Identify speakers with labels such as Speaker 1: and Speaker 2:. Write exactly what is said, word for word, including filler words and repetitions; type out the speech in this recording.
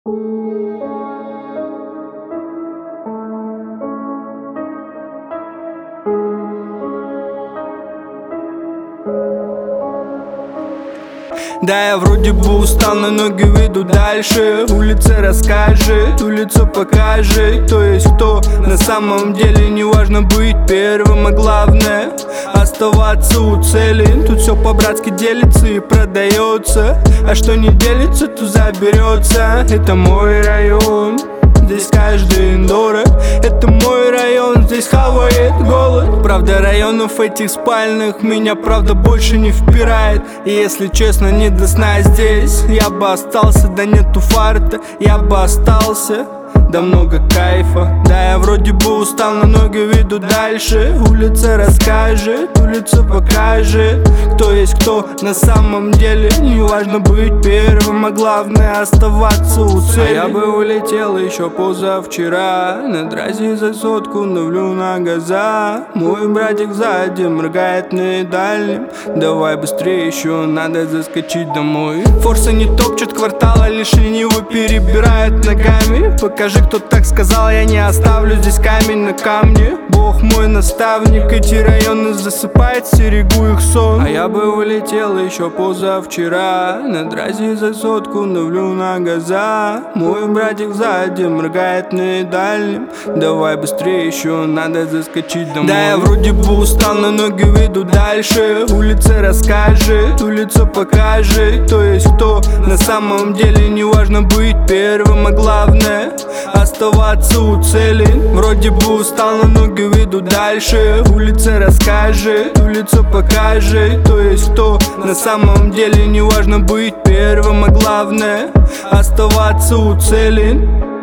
Speaker 1: Да, я вроде бы устал, но ноги веду дальше. Улица расскажет, улицу покажет, кто есть кто. На самом деле не важно быть первым, а главное оставаться у цели. Тут все по-братски делится и продается, а что не делится, то заберется. Это мой район, здесь каждый дорог. Это мой район, здесь хавает голод. Правда, районов этих спальных меня, правда, больше не впирает. И если честно, не до сна здесь я бы остался, да нету фарта, я бы остался. Да много кайфа. Да, я вроде бы устал, но ноги веду дальше. Улица расскажет, улица покажет, кто есть кто на самом деле. Не важно быть первым, а главное оставаться у цели. А я бы улетел еще позавчера. На трассе за сотку давлю на газа. Мой братик сзади моргает на дальнем. Давай быстрее, еще надо заскочить домой. Форса не топчет квартала, лишь лениво перебирает ногами. Покажи, кто так сказал, я не оставлю здесь камень на камне. Бог мой наставник, эти районы засыпает, стерегу их сон. А я бы улетел еще позавчера. На трассе за сотку давлю на газа. Мой братик сзади моргает на дальнем. Давай быстрее, еще надо заскочить домой. Да, я вроде бы устал, но ноги веду дальше. Улица расскажет, улица покажет, кто есть кто. На самом деле не важно быть первым, а главное оставаться у цели. Вроде бы устал, но ноги веду дальше. Улица расскажет, улица покажет, кто есть кто. На самом деле не важно быть первым, а главное оставаться у цели.